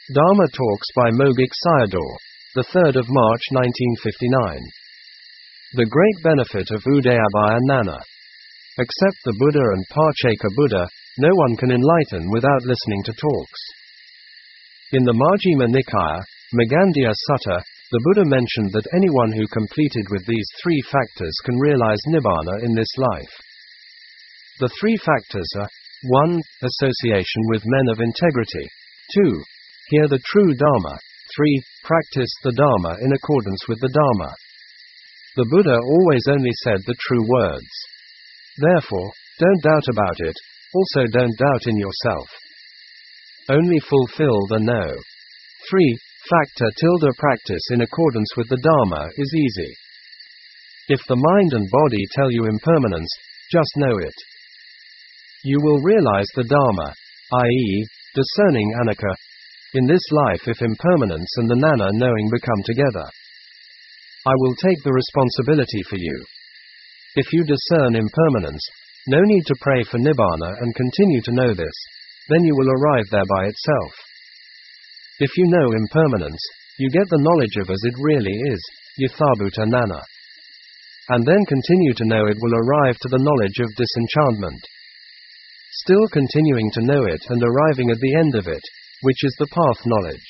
Dharma Talks by Mogik Sayadaw, the 3rd of March 1959. The great benefit of Udayabhaya Nana. Except the Buddha and Parcheka Buddha, no one can enlighten without listening to talks. In the Majjhima Nikaya, Magandiya Sutta, the Buddha mentioned that anyone who completed with these three factors can realize Nibbana in this life. The three factors are 1. Association with men of integrity. 2. Hear the true Dharma. 3. Practice the Dharma in accordance with the Dharma. The Buddha always only said the true words. Therefore, don't doubt about it, also don't doubt in yourself. Only fulfill the know. 3. Practice in accordance with the Dharma is easy. If the mind and body tell you impermanence, just know it. You will realize the Dharma, i.e., discerning anicca, in this life if impermanence and the Nana knowing become together. I will take the responsibility for you. If you discern impermanence, no need to pray for Nibbana and continue to know this, then you will arrive there by itself. If you know impermanence, you get the knowledge of as it really is, Yathabhuta Nana. And then continue to know it will arrive to the knowledge of disenchantment. Still continuing to know it and arriving at the end of it, which is the path knowledge.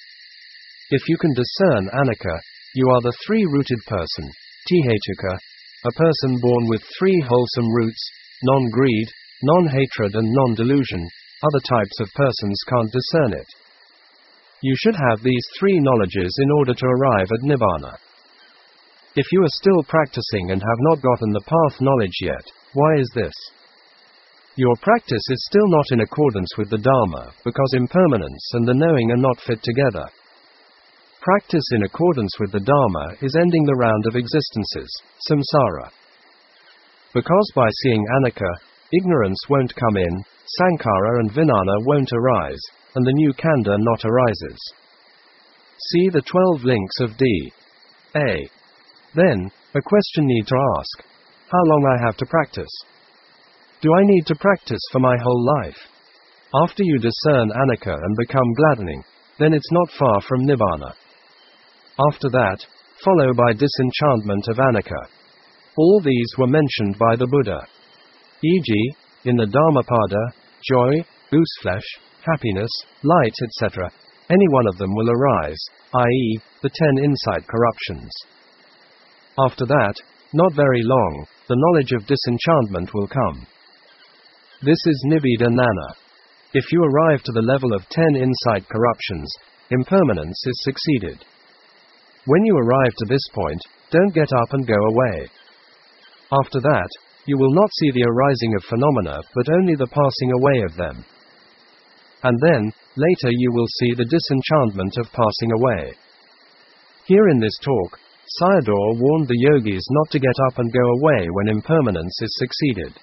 If you can discern anicca, you are the three-rooted person, Tihetuka, a person born with three wholesome roots, non-greed, non-hatred and non-delusion. Other types of persons can't discern it. You should have these three knowledges in order to arrive at Nibbana. If you are still practicing and have not gotten the path knowledge yet, why is this? Your practice is still not in accordance with the Dharma, because impermanence and the knowing are not fit together. Practice in accordance with the Dharma is ending the round of existences, samsara. Because by seeing anicca, ignorance won't come in, sankhara and vijnana won't arise, and the new khandha not arises. See the 12 links of D.A. Then, a question need to ask. How long I have to practice? Do I need to practice for my whole life? After you discern anicca and become gladdening, then it's not far from Nibbana. After that, follow by disenchantment of anicca. All these were mentioned by the Buddha. E.g., in the Dhammapada, joy, gooseflesh, happiness, light, etc., any one of them will arise, i.e., the 10 insight corruptions. After that, not very long, the knowledge of disenchantment will come. This is Nibbida Nana. If you arrive to the level of 10 insight corruptions, impermanence is succeeded. When you arrive to this point, don't get up and go away. After that, you will not see the arising of phenomena but only the passing away of them. And then, later you will see the disenchantment of passing away. Here in this talk, Sayadaw warned the yogis not to get up and go away when impermanence is succeeded.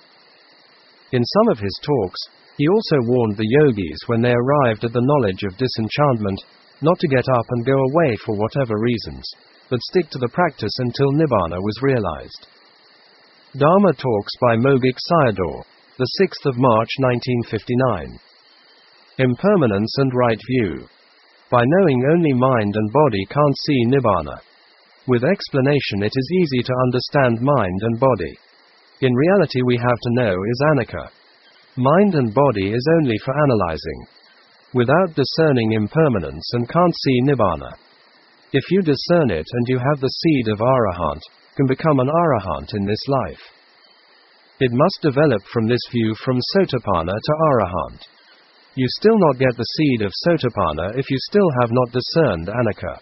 In some of his talks, he also warned the yogis when they arrived at the knowledge of disenchantment, not to get up and go away for whatever reasons, but stick to the practice until Nibbana was realized. Dharma Talks by Mogik Sayadaw, the 6th of March 1959. Impermanence and right view. By knowing only mind and body can't see Nibbana. With explanation it is easy to understand mind and body. In reality we have to know is anicca. Mind and body is only for analyzing. Without discerning impermanence and can't see Nibbana. If you discern it and you have the seed of Arahant, can become an Arahant in this life. It must develop from this view from Sotapanna to Arahant. You still not get the seed of Sotapanna if you still have not discerned anicca.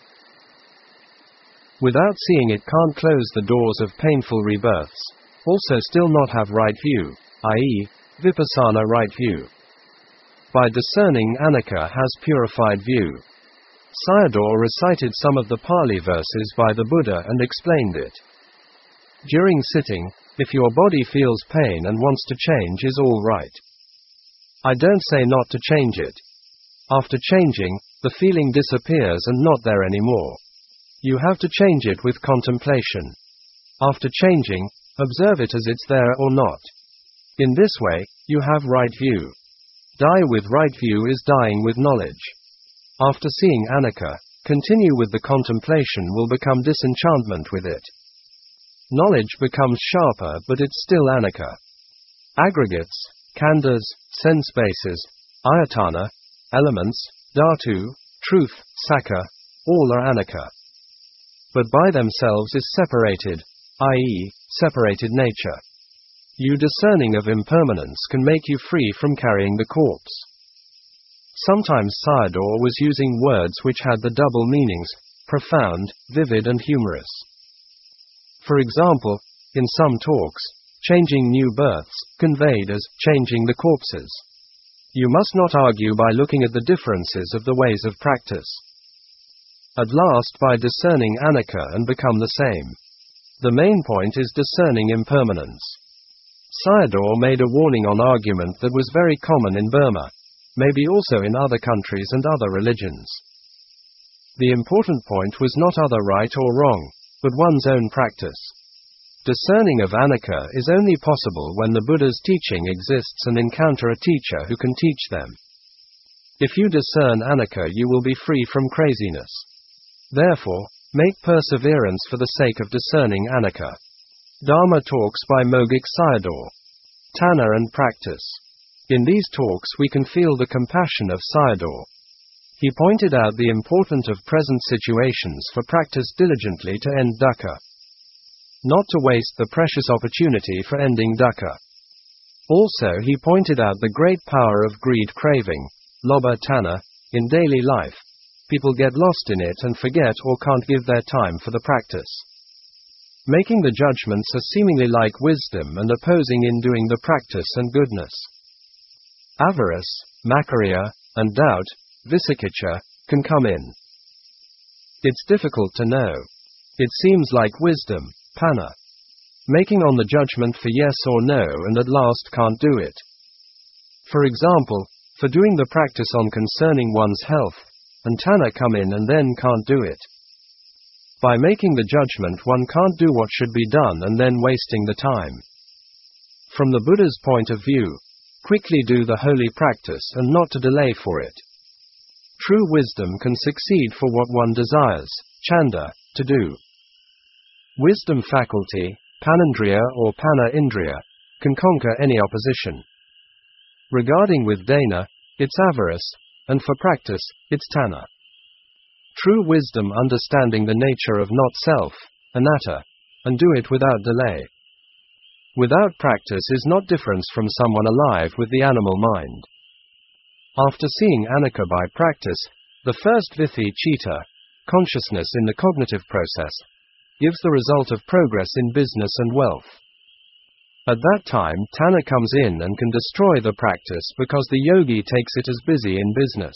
Without seeing it can't close the doors of painful rebirths. Also still not have right view, i.e., vipassana right view. By discerning anicca has purified view. Sayadaw recited some of the Pali verses by the Buddha and explained it. During sitting, if your body feels pain and wants to change is all right. I don't say not to change it. After changing, the feeling disappears and not there anymore. You have to change it with contemplation. After changing, observe it as it's there or not. In this way, you have right view. Die with right view is dying with knowledge. After seeing anicca, continue with the contemplation will become disenchantment with it. Knowledge becomes sharper, but it's still anicca. Aggregates, khandhas, sense bases, ayatana, elements, dhatu, truth, sakha, all are anicca. But by themselves is separated, i.e., separated nature. You discerning of impermanence can make you free from carrying the corpse. Sometimes Sayadaw was using words which had the double meanings, profound, vivid and humorous. For example, in some talks, changing new births, conveyed as changing the corpses. You must not argue by looking at the differences of the ways of practice. At last by discerning anicca and become the same. The main point is discerning impermanence. Sayadaw made a warning on argument that was very common in Burma, maybe also in other countries and other religions. The important point was not other right or wrong, but one's own practice. Discerning of anicca is only possible when the Buddha's teaching exists and encounter a teacher who can teach them. If you discern anicca, you will be free from craziness. Therefore, make perseverance for the sake of discerning anicca. Dharma Talks by Mogik Sayadaw. Tanna and Practice. In these talks we can feel the compassion of Sayadaw. He pointed out the importance of present situations for practice diligently to end dukkha. Not to waste the precious opportunity for ending dukkha. Also he pointed out the great power of greed craving, lobha tanna, in daily life. People get lost in it and forget or can't give their time for the practice. Making the judgments are seemingly like wisdom and opposing in doing the practice and goodness. Avarice, makarya, and doubt, visakicha, can come in. It's difficult to know. It seems like wisdom, panna. Making on the judgment for yes or no and at last can't do it. For example, for doing the practice on concerning one's health, and tanna come in and then can't do it. By making the judgment one can't do what should be done and then wasting the time. From the Buddha's point of view, quickly do the holy practice and not to delay for it. True wisdom can succeed for what one desires, chanda, to do. Wisdom faculty, panandriya or panna indriya, can conquer any opposition. Regarding with dana, it's avarice, and for practice, it's tanna. True wisdom understanding the nature of not-self, anatta, and do it without delay. Without practice is not difference from someone alive with the animal mind. After seeing anicca by practice, the first vithi citta, consciousness in the cognitive process, gives the result of progress in business and wealth. At that time, tanna comes in and can destroy the practice because the yogi takes it as busy in business.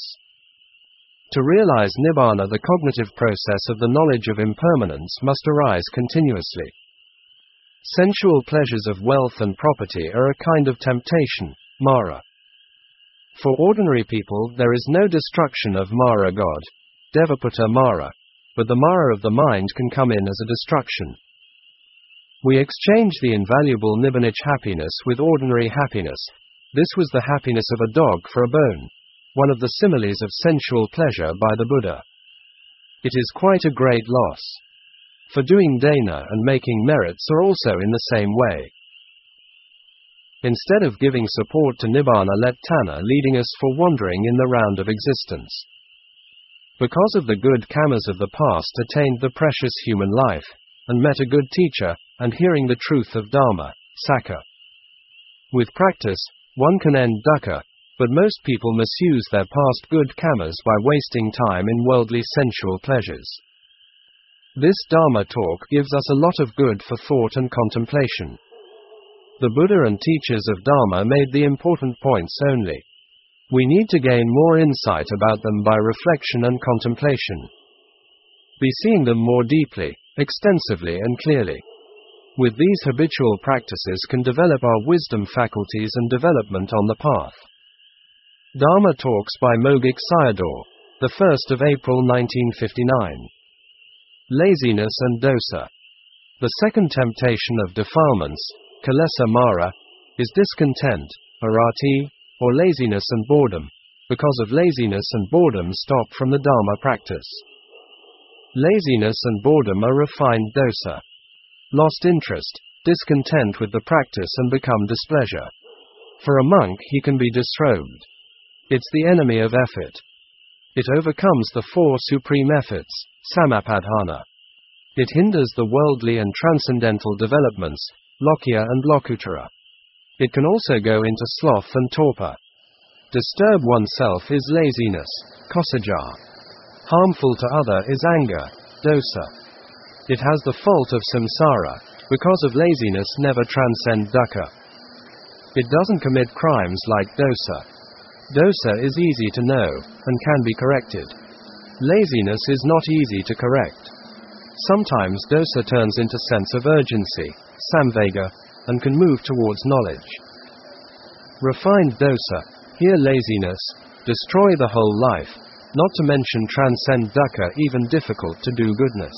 To realize nibbana, the cognitive process of the knowledge of impermanence must arise continuously. Sensual pleasures of wealth and property are a kind of temptation, mara. For ordinary people, there is no destruction of mara god, devaputta mara, but the mara of the mind can come in as a destruction. We exchange the invaluable nibbanic happiness with ordinary happiness. This was the happiness of a dog for a bone, one of the similes of sensual pleasure by the Buddha. It is quite a great loss. For doing dana and making merits are also in the same way. Instead of giving support to nibbana, let tanna leading us for wandering in the round of existence. Because of the good karmas of the past attained the precious human life, and met a good teacher, and hearing the truth of Dharma, Sakha. With practice, one can end dukkha, but most people misuse their past good karmas by wasting time in worldly sensual pleasures. This Dharma talk gives us a lot of good for thought and contemplation. The Buddha and teachers of Dharma made the important points only. We need to gain more insight about them by reflection and contemplation. Be seeing them more deeply, extensively and clearly. With these habitual practices can develop our wisdom faculties and development on the path. Dharma Talks by Mogik Sayadaw, the 1st of April 1959. Laziness and dosa. The second temptation of defilements, kilesa mara, is discontent, arati, or laziness and boredom, because of laziness and boredom stop from the Dharma practice. Laziness and boredom are refined dosa. Lost interest, discontent with the practice and become displeasure. For a monk, he can be disrobed. It's the enemy of effort. It overcomes the four supreme efforts, samapadhana. It hinders the worldly and transcendental developments, lokya and lokuttara. It can also go into sloth and torpor. Disturb oneself is laziness, kosaja. Harmful to other is anger, dosa. It has the fault of samsara, because of laziness never transcend dukkha. It doesn't commit crimes like dosa. Dosa is easy to know, and can be corrected. Laziness is not easy to correct. Sometimes dosa turns into sense of urgency, samvega, and can move towards knowledge. Refined dosa, here laziness, destroy the whole life, not to mention transcend dukkha, even difficult to do goodness.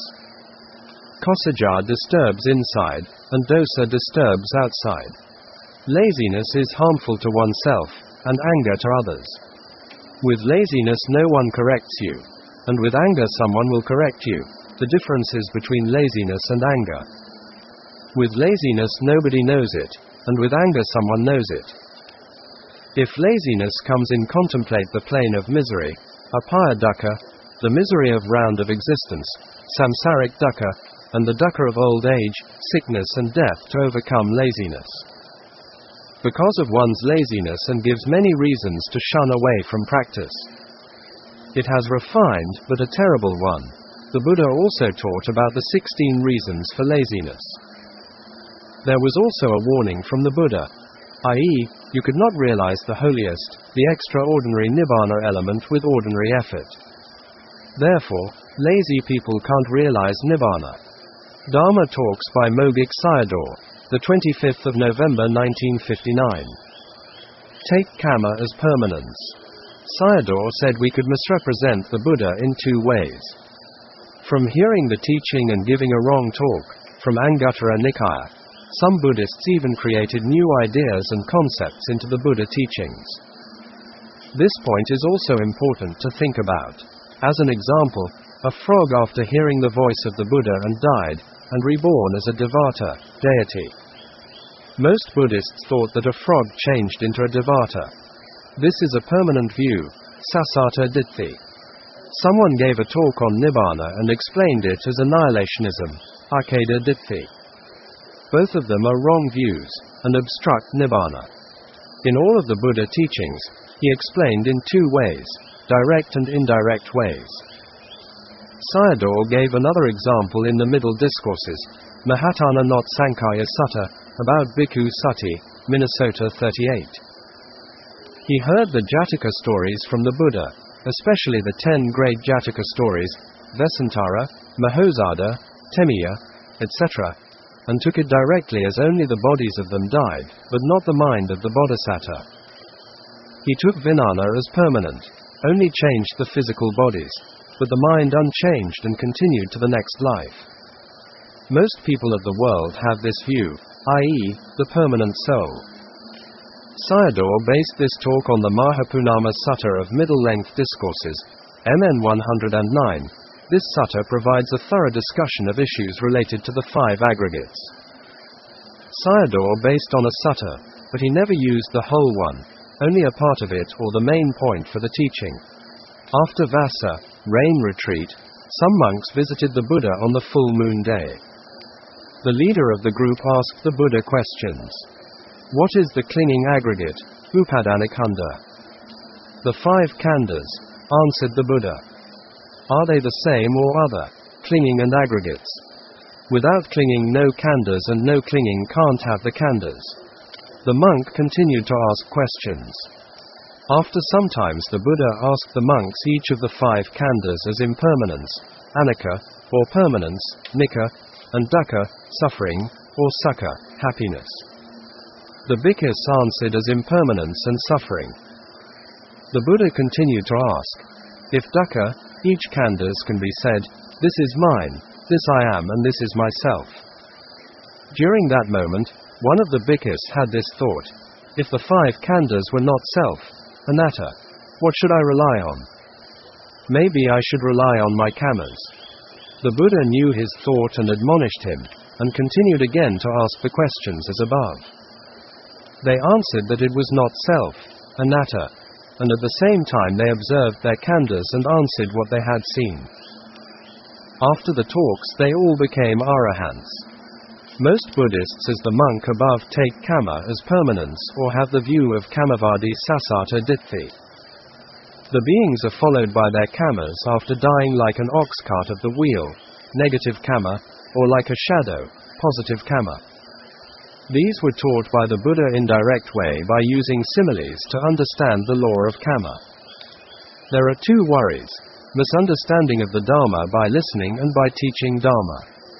Kosaja disturbs inside, and dosa disturbs outside. Laziness is harmful to oneself, and anger to others. With laziness no one corrects you, and with anger someone will correct you. The differences between laziness and anger. With laziness nobody knows it, and with anger someone knows it. If laziness comes in, contemplate the plane of misery, apaya dukkha, the misery of round of existence, samsaric dukkha, and the dukkha of old age, sickness and death to overcome laziness. Because of one's laziness and gives many reasons to shun away from practice. It has refined, but a terrible one. The Buddha also taught about the 16 reasons for laziness. There was also a warning from the Buddha, i.e., you could not realize the holiest, the extraordinary nibbana element with ordinary effort. Therefore, lazy people can't realize nibbana. Dharma Talks by Mogik Sayadaw, the 25th of November 1959. Take karma as permanence. Sayadaw said we could misrepresent the Buddha in two ways. From hearing the teaching and giving a wrong talk, from Anguttara Nikaya, some Buddhists even created new ideas and concepts into the Buddha teachings. This point is also important to think about. As an example, a frog after hearing the voice of the Buddha and died, and reborn as a Devata, deity. Most Buddhists thought that a frog changed into a Devata. This is a permanent view, Sasata Ditti. Someone gave a talk on Nibbana and explained it as annihilationism, Akeda Ditti. Both of them are wrong views, and obstruct Nibbana. In all of the Buddha teachings, he explained in two ways, direct and indirect ways. Sayadaw gave another example in the Middle Discourses, Mahatana Not Sankaya Sutta, about Bhikkhu Sati, Minnesota 38. He heard the Jataka stories from the Buddha, especially the 10 great Jataka stories, Vesantara, Mahosada, Temiya, etc., and took it directly as only the bodies of them died, but not the mind of the Bodhisattva. He took Vijnana as permanent, only changed the physical bodies, but the mind unchanged and continued to the next life. Most people of the world have this view, i.e., the permanent soul. Sayadaw based this talk on the Mahapunama Sutta of Middle-Length Discourses, MN 109. This sutta provides a thorough discussion of issues related to the 5 aggregates. Sayadaw based on a sutta, but he never used the whole one, only a part of it or the main point for the teaching. After Vassa, rain retreat, some monks visited the Buddha on the full moon day. The leader of the group asked the Buddha questions. What is the clinging aggregate, Upadanikhanda? The 5 khandhas, answered the Buddha. Are they the same or other, clinging and aggregates? Without clinging no khandhas and no clinging can't have the khandhas. The monk continued to ask questions. After sometimes the Buddha asked the monks each of the 5 khandhas as impermanence, anicca, or permanence, nicca, and dukkha, suffering, or sukha, happiness. The bhikkhus answered as impermanence and suffering. The Buddha continued to ask, if dukkha, each khandhas can be said, this is mine, this I am and this is myself. During that moment, one of the bhikkhus had this thought, if the 5 khandhas were not self, anatta, What should I rely on? Maybe I should rely on my kamas. The Buddha knew his thought and admonished him, and continued again to ask the questions as above. They answered that it was not self, anatta, and at the same time they observed their khandhas and answered what they had seen. After the talks they all became arahants. Most Buddhists as the monk above take kama as permanence or have the view of kamavadi sasata ditthi. The beings are followed by their kamas after dying like an ox cart at the wheel, negative kama, or like a shadow, positive kama. These were taught by the Buddha in direct way by using similes to understand the law of kama. There are two worries: misunderstanding of the Dharma by listening and by teaching Dharma.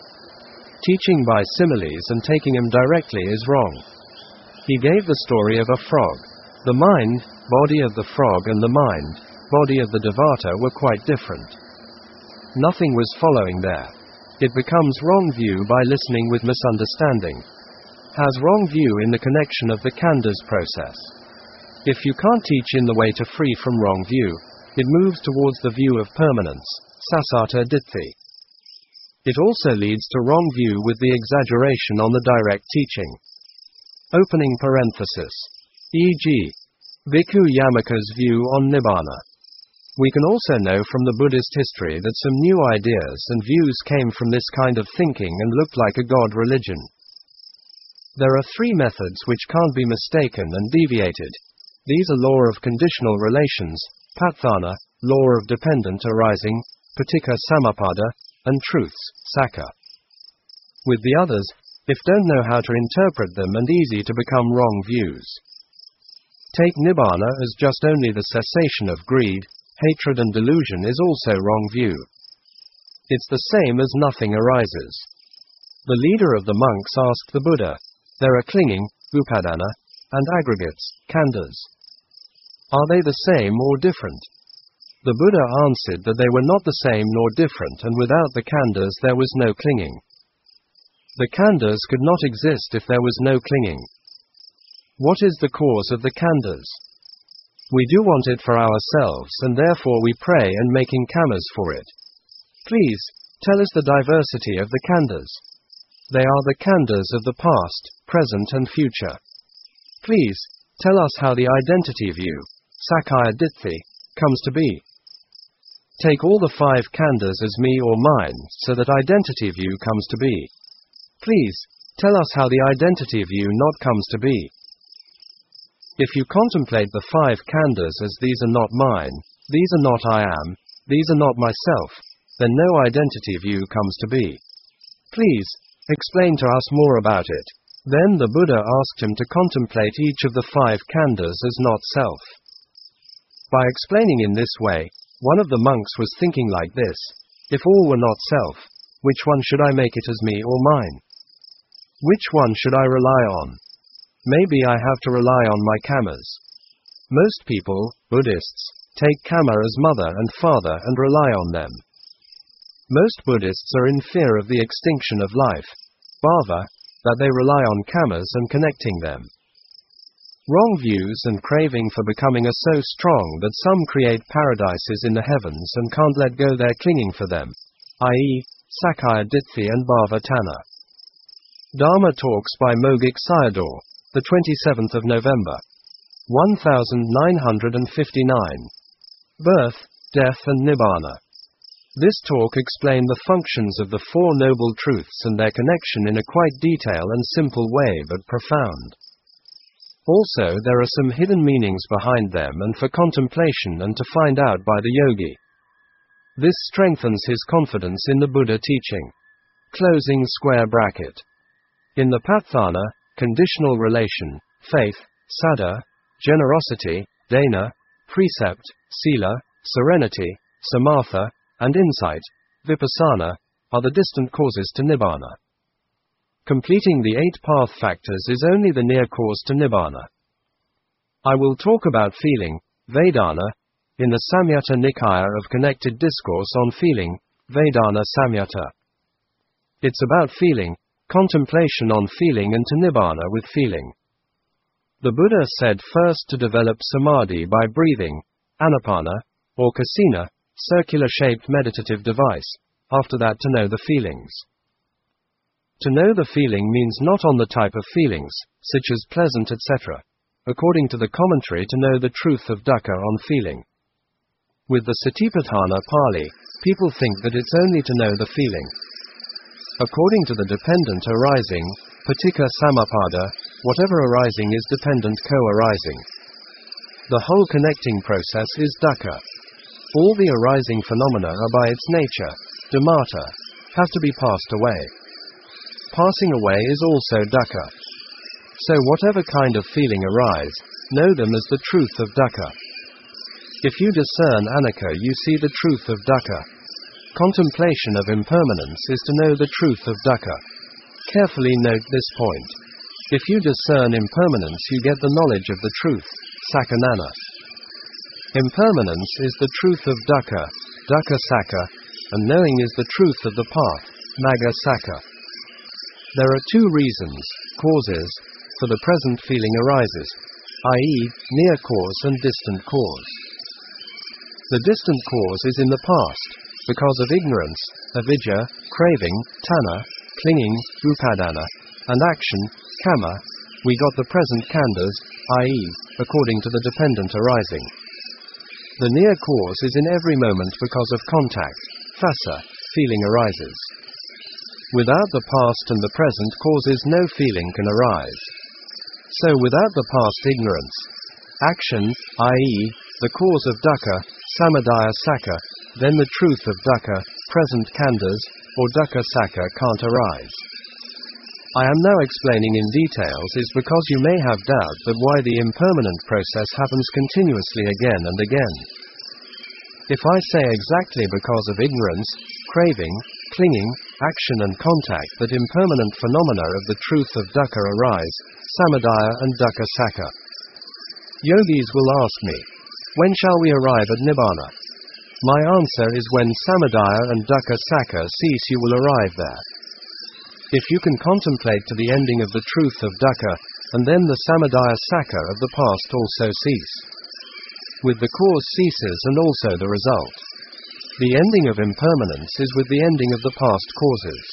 Teaching by similes and taking them directly is wrong. He gave the story of a frog. The mind, body of the frog and the mind, body of the Devata were quite different. Nothing was following there. It becomes wrong view by listening with misunderstanding. Has wrong view in the connection of the khandhas process. If you can't teach in the way to free from wrong view, it moves towards the view of permanence, sasata ditthi. It also leads to wrong view with the exaggeration on the direct teaching. Opening parenthesis. E.g. Bhikkhu Yamaka's view on Nibbana. We can also know from the Buddhist history that some new ideas and views came from this kind of thinking and looked like a god religion. There are three methods which can't be mistaken and deviated. These are law of conditional relations, patthana, law of dependent arising, paticca samuppada, and truths, sakka. With the others, if don't know how to interpret them and easy to become wrong views. Take Nibbana as just only the cessation of greed, hatred and delusion is also wrong view. It's the same as nothing arises. The leader of the monks asked the Buddha, there are clinging, upadana, and aggregates, khandhas. Are they the same or different? The Buddha answered that they were not the same nor different, and without the khandhas there was no clinging. The khandhas could not exist if there was no clinging. What is the cause of the khandhas? We do want it for ourselves and therefore we pray and making kamas for it. Please, tell us the diversity of the khandhas. They are the khandhas of the past, present and future. Please, tell us how the identity view, sakkaya ditthi, comes to be. Take all the 5 khandhas as me or mine, so that identity view comes to be. Please, tell us how the identity view not comes to be. If you contemplate the 5 khandhas as these are not mine, these are not I am, these are not myself, then no identity view comes to be. Please, explain to us more about it. Then the Buddha asked him to contemplate each of the 5 khandhas as not self. By explaining in this way, one of the monks was thinking like this: if all were not self, which one should I make it as me or mine? Which one should I rely on? Maybe I have to rely on my kamas. Most people, Buddhists, take kama as mother and father and rely on them. Most Buddhists are in fear of the extinction of life, bhava, that they rely on kamas and connecting them. Wrong views and craving for becoming are so strong that some create paradises in the heavens and can't let go their clinging for them, i.e., sakkaya ditthi and bhava tanha. Dharma Talks by Mogik Sayadaw, the 27th of November, 1959. Birth, Death and Nibbana. This talk explained the functions of the 4 Noble Truths and their connection in a quite detailed and simple way but profound. Also, there are some hidden meanings behind them and for contemplation and to find out by the yogi. This strengthens his confidence in the Buddha teaching. Closing square bracket. In the patthana, conditional relation, faith, saddha, generosity, dana, precept, sila, serenity, samatha, and insight, vipassana, are the distant causes to nibbana. Completing the 8 path factors is only the near cause to nibbana. I will talk about feeling, Vedana, in the Samyutta Nikaya of Connected Discourse on Feeling, Vedana Samyutta. It's about feeling, contemplation on feeling and to nibbana with feeling. The Buddha said first to develop samadhi by breathing, Anapana, or Kasina, circular-shaped meditative device, after that to know the feelings. To know the feeling means not on the type of feelings, such as pleasant etc. According to the commentary, to know the truth of dukkha on feeling. With the Satipatthana Pali, people think that it's only to know the feeling. According to the dependent arising, paticca samuppada, whatever arising is dependent co-arising. The whole connecting process is dukkha. All the arising phenomena are by its nature, dhammata, have to be passed away. Passing away is also dukkha. So whatever kind of feeling arise, know them as the truth of dukkha. If you discern anicca, you see the truth of dukkha. Contemplation of impermanence is to know the truth of dukkha. Carefully note this point. If you discern impermanence, you get the knowledge of the truth, sakkanana. Impermanence is the truth of dukkha, dukkha sakka, and knowing is the truth of the path, magga sakka. There are two reasons, causes, for the present feeling arises, i.e., near cause and distant cause. The distant cause is in the past, because of ignorance, avidya, craving, tanha, clinging, upadana, and action, kama, we got the present khandhas, i.e., according to the dependent arising. The near cause is in every moment because of contact, phassa, feeling arises. Without the past and the present causes, no feeling can arise. So without the past ignorance, action, i.e., the cause of dukkha, samadaya sakka, then the truth of dukkha, present khandhas, or dukkha sakka can't arise. I am now explaining in details is because you may have doubt that why the impermanent process happens continuously again and again. If I say exactly because of ignorance, craving, clinging, action and contact that impermanent phenomena of the truth of dukkha arise, samadaya and dukkha sakka. Yogis will ask me, when shall we arrive at nibbana? My answer is when samadaya and dukkha sakka cease, you will arrive there. If you can contemplate to the ending of the truth of dukkha, and then the samadaya sakka of the past also cease. With the cause ceases and also the result. The ending of impermanence is with the ending of the past causes.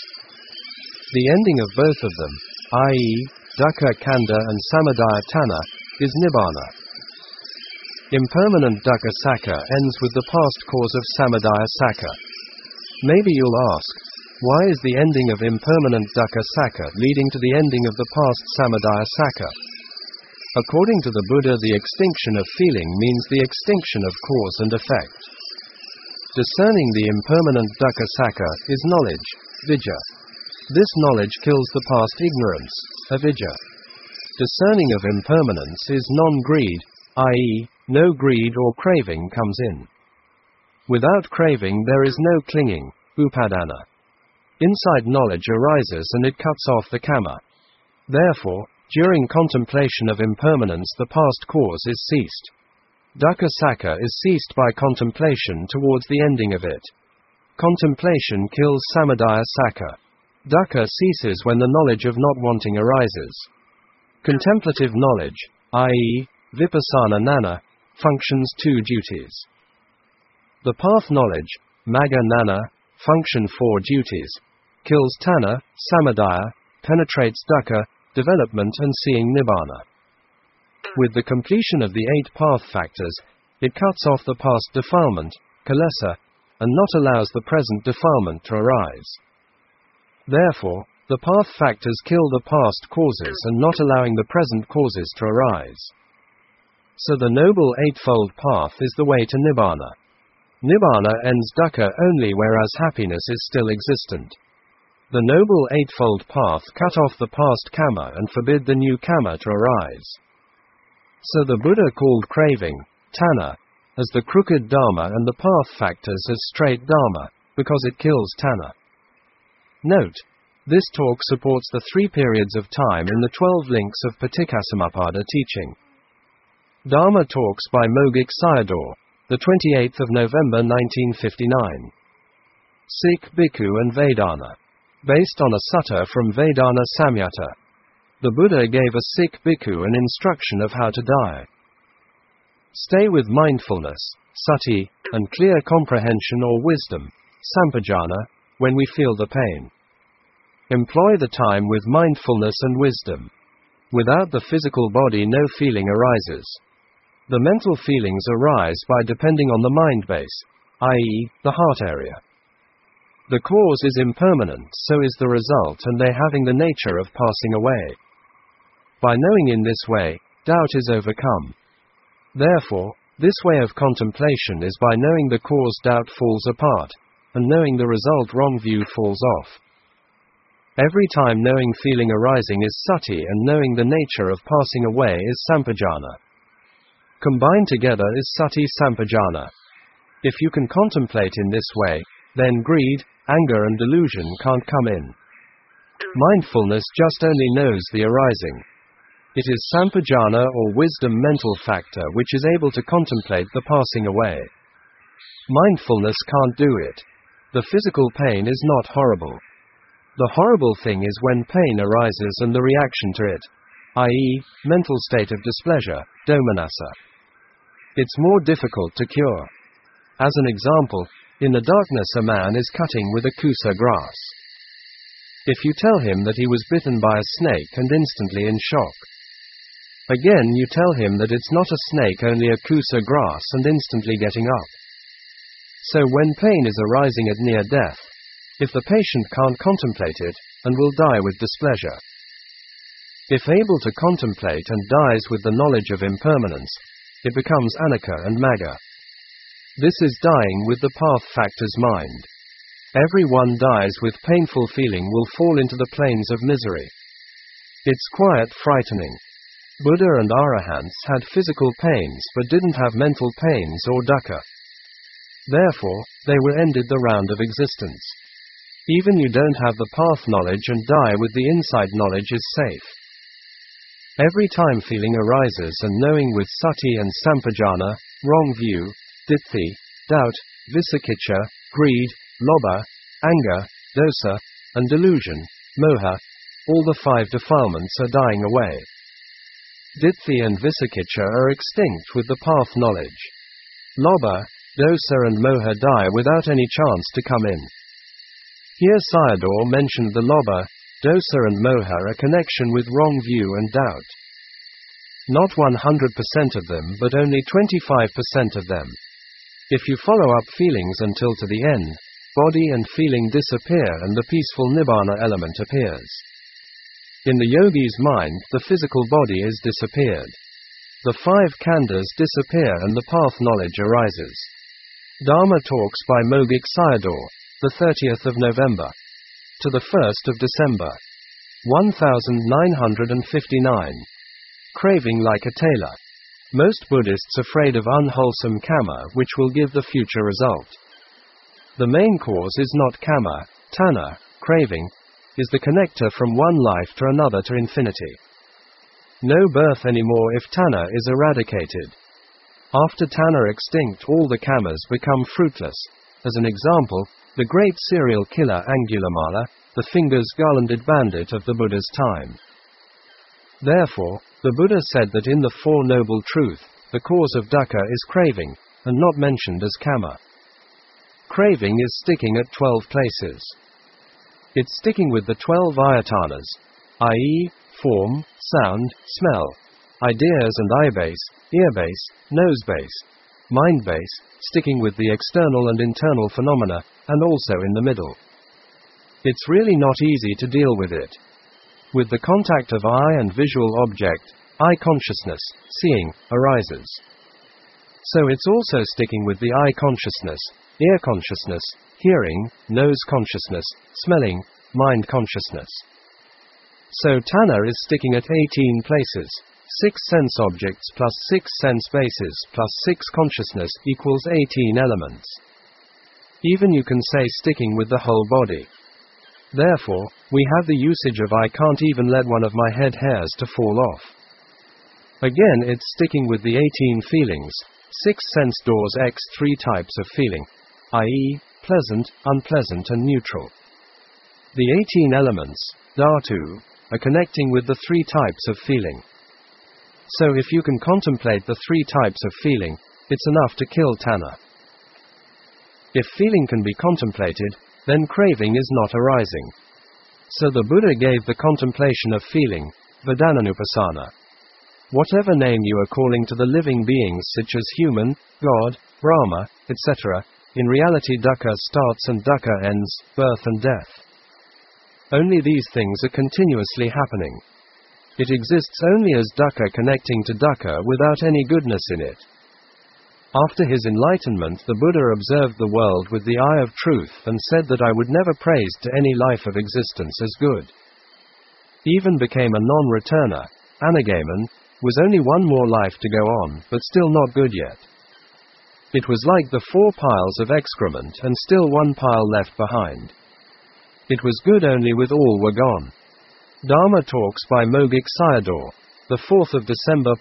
The ending of both of them, i.e., dukkha khandha and samadaya tanha, is nibbana. Impermanent dukkha sakka ends with the past cause of samadaya sakka. Maybe you'll ask, why is the ending of impermanent dukkha sakka leading to the ending of the past samadaya sakka? According to the Buddha, the extinction of feeling means the extinction of cause and effect. Discerning the impermanent dukkha sakka is knowledge, vidya. This knowledge kills the past ignorance, avidya. Discerning of impermanence is non-greed, i.e., no greed or craving comes in. Without craving there is no clinging, upadana. Inside knowledge arises and it cuts off the kama. Therefore, during contemplation of impermanence the past cause is ceased. Dukkha sakka is ceased by contemplation towards the ending of it. Contemplation kills samadaya sakka. Dukkha ceases when the knowledge of not wanting arises. Contemplative knowledge, i.e., vipassana nana, functions two duties. The path knowledge, magga nana, function four duties. Kills tanha, samadaya, penetrates dukkha, development and seeing nibbana. With the completion of the 8 path factors, it cuts off the past defilement, kilesa, and not allows the present defilement to arise. Therefore, the path factors kill the past causes and not allowing the present causes to arise. So the Noble Eightfold Path is the way to nibbana. Nibbana ends dukkha only whereas happiness is still existent. The Noble Eightfold Path cut off the past kama and forbid the new kama to arise. So the Buddha called craving, tanha, as the crooked dharma and the path factors as straight dharma, because it kills tanha. Note, this talk supports the 3 periods of time in the 12 links of Paticcasamuppada teaching. Dharma Talks by Mogik Sayadaw, the 28th of November 1959. Sikh Bhikkhu and Vedana. Based on a sutta from Vedana Samyutta. The Buddha gave a Sikh bhikkhu an instruction of how to die. Stay with mindfulness, sati, and clear comprehension or wisdom, sampajana, when we feel the pain. Employ the time with mindfulness and wisdom. Without the physical body, no feeling arises. The mental feelings arise by depending on the mind base, i.e., the heart area. The cause is impermanent, so is the result, and they having the nature of passing away. By knowing in this way, doubt is overcome. Therefore, this way of contemplation is by knowing the cause, doubt falls apart, and knowing the result, wrong view falls off. Every time knowing feeling arising is sati, and knowing the nature of passing away is sampajana. Combined together is sati sampajana. If you can contemplate in this way, then greed, anger and delusion can't come in. Mindfulness just only knows the arising. It is sampajana or wisdom mental factor which is able to contemplate the passing away. Mindfulness can't do it. The physical pain is not horrible. The horrible thing is when pain arises and the reaction to it, i.e., mental state of displeasure, domanassa. It's more difficult to cure. As an example, in the darkness a man is cutting with a kusa grass. If you tell him that he was bitten by a snake and instantly in shock. Again you tell him that it's not a snake, only a kusa grass, and instantly getting up. So when pain is arising at near death, if the patient can't contemplate it, and will die with displeasure. If able to contemplate and dies with the knowledge of impermanence, it becomes anicca and magga. This is dying with the path factor's mind. Everyone dies with painful feeling will fall into the plains of misery. It's quite frightening. Buddha and Arahants had physical pains but didn't have mental pains or dukkha. Therefore, they were ended the round of existence. Even you don't have the path knowledge and die with the inside knowledge is safe. Every time feeling arises and knowing with sati and sampajana, wrong view, ditthi, doubt, visakicha, greed, lobha, anger, dosa, and delusion, moha, all the 5 defilements are dying away. Ditthi and visakicha are extinct with the path knowledge. Lobha, dosa and moha die without any chance to come in. Here Sayadaw mentioned the lobha, dosa and moha a connection with wrong view and doubt. Not 100% of them, but only 25% of them. If you follow up feelings until to the end, body and feeling disappear and the peaceful nibbana element appears. In the yogi's mind, the physical body is disappeared. The 5 khandhas disappear and the path knowledge arises. Dharma talks by Mogik Sayadaw, the 30th of November to the 1st of December, 1959. Craving like a tailor. Most Buddhists afraid of unwholesome kama, which will give the future result. The main cause is not kama, tanha, craving, is the connector from one life to another to infinity. No birth anymore if tanha is eradicated. After tanha extinct, all the kamas become fruitless. As an example, the great serial killer Angulimala, the fingers garlanded bandit of the Buddha's time. Therefore, the Buddha said that in the Four Noble Truth, the cause of dukkha is craving, and not mentioned as kama. Craving is sticking at 12 places. It's sticking with the 12 ayatanas, i.e., form, sound, smell, ideas and eye base, ear base, nose base, mind base, sticking with the external and internal phenomena, and also in the middle. It's really not easy to deal with it. With the contact of eye and visual object, eye consciousness, seeing, arises. So it's also sticking with the eye consciousness, ear consciousness, hearing, nose consciousness, smelling, mind consciousness. So tanha is sticking at 18 places. 6 sense objects plus 6 sense bases plus 6 consciousness equals 18 elements. Even you can say sticking with the whole body. Therefore, we have the usage of I can't even let one of my head hairs to fall off. Again it's sticking with the 18 feelings, 6 sense doors x 3 types of feeling, i.e., pleasant, unpleasant and neutral. The 18 elements, dhatu, are connecting with the 3 types of feeling. So if you can contemplate the three types of feeling, it's enough to kill tanha. If feeling can be contemplated, then craving is not arising. So the Buddha gave the contemplation of feeling, Vedananupassana. Whatever name you are calling to the living beings such as human, God, Brahma, etc., in reality dukkha starts and dukkha ends, birth and death. Only these things are continuously happening. It exists only as dukkha connecting to dukkha without any goodness in it. After his enlightenment, the Buddha observed the world with the eye of truth and said that I would never praise to any life of existence as good. Even became a non-returner, Anagaman, was only one more life to go on, but still not good yet. It was like the 4 piles of excrement and still one pile left behind. It was good only with all were gone. Dharma Talks by Mogik Sayadaw, the 4th of December.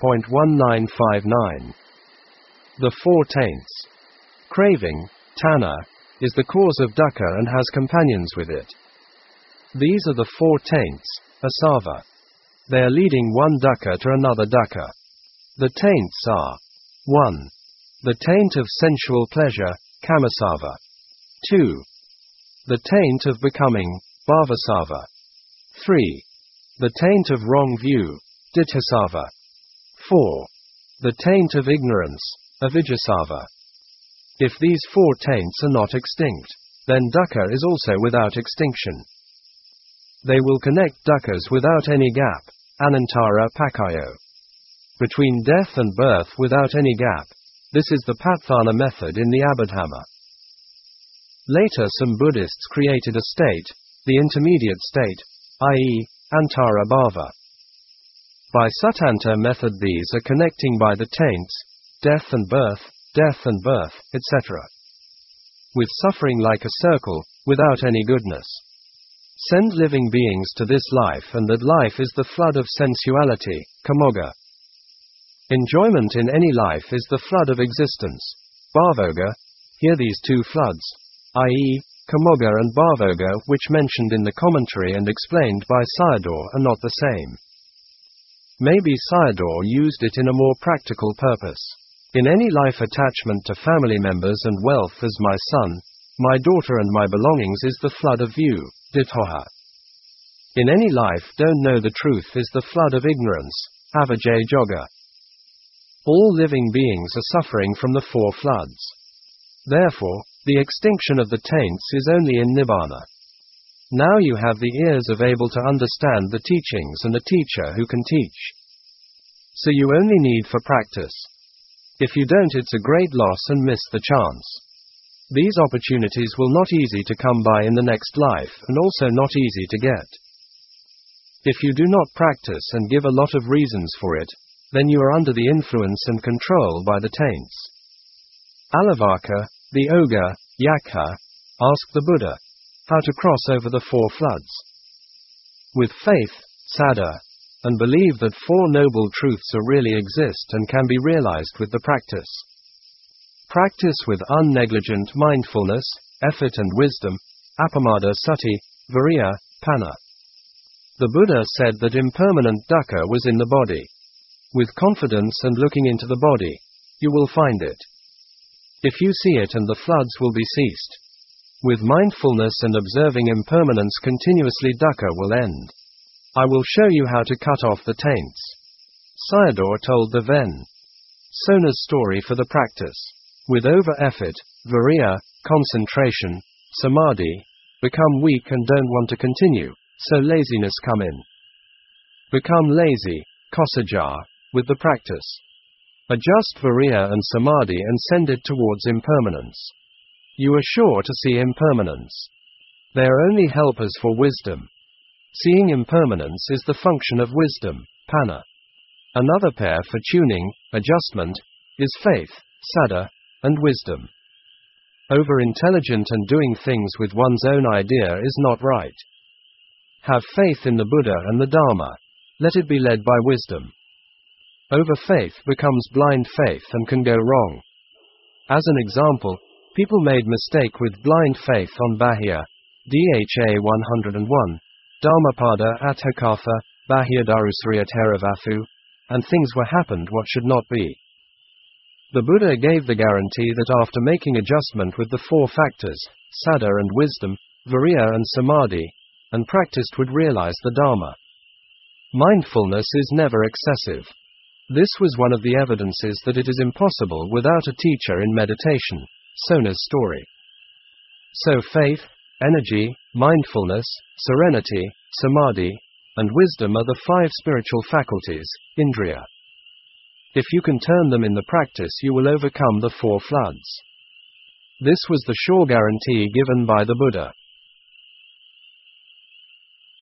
1959. The 4 taints. Craving, tanha, is the cause of dukkha and has companions with it. These are the 4 taints, asava. They are leading one dukkha to another dukkha. The taints are 1. The taint of sensual pleasure, kamasava. 2. The taint of becoming, bhavasava. 3. The taint of wrong view, ditthasava. 4. The taint of ignorance, avijjasava. If these 4 taints are not extinct, then dukkha is also without extinction. They will connect dukkhas without any gap, anantara pakayo. Between death and birth without any gap. This is the Patthana method in the Abhidhamma. Later some Buddhists created a state, the intermediate state, i.e., antara bhava. By Suttanta method these are connecting by the taints, death and birth, etc. With suffering like a circle, without any goodness. Send living beings to this life, and that life is the flood of sensuality, kamoga. Enjoyment in any life is the flood of existence, bhavoga. Here these 2 floods, i.e., kamoga and bhavoga, which mentioned in the commentary and explained by Sayadaw, are not the same. Maybe Sayadaw used it in a more practical purpose. In any life, attachment to family members and wealth as my son, my daughter and my belongings is the flood of view, dithoha. In any life, don't know the truth is the flood of ignorance, avijja. All living beings are suffering from the 4 floods. Therefore, the extinction of the taints is only in Nibbana. Now you have the ears of able to understand the teachings and a teacher who can teach. So you only need for practice. If you don't, it's a great loss and miss the chance. These opportunities will not easy to come by in the next life, and also not easy to get. If you do not practice and give a lot of reasons for it, then you are under the influence and control by the taints. Alavaka, the ogre, Yakha, asked the Buddha how to cross over the 4 floods. With faith, saddha, and believe that 4 noble truths are really exist and can be realized with the practice. Practice with unnegligent mindfulness, effort and wisdom, apamada sati, viriya, panna. The Buddha said that impermanent dukkha was in the body. With confidence and looking into the body, you will find it. If you see it, and the floods will be ceased. With mindfulness and observing impermanence continuously, dukkha will end. I will show you how to cut off the taints. Sayadaw told the Ven. Sona's story for the practice. With over-effort, viriya, concentration, samadhi, become weak and don't want to continue, so laziness come in. Become lazy, kossaja, with the practice. Adjust viriya and samadhi and send it towards impermanence. You are sure to see impermanence. They are only helpers for wisdom. Seeing impermanence is the function of wisdom, panna. Another pair for tuning, adjustment, is faith, saddha, and wisdom. Over-intelligent and doing things with one's own idea is not right. Have faith in the Buddha and the Dharma. Let it be led by wisdom. Over-faith becomes blind faith and can go wrong. As an example, people made mistake with blind faith on Bahya, Dha 101, Dhammapada Atthakatha, Bahya Darusriya Teravafu, and things were happened what should not be. The Buddha gave the guarantee that after making adjustment with the four factors, saddha and wisdom, viriya and samadhi, and practiced would realize the Dharma. Mindfulness is never excessive. This was one of the evidences that it is impossible without a teacher in meditation. Sona's story. So faith, energy, mindfulness, serenity, samadhi, and wisdom are the five spiritual faculties, indriya. If you can turn them in the practice, you will overcome the four floods. This was the sure guarantee given by the Buddha.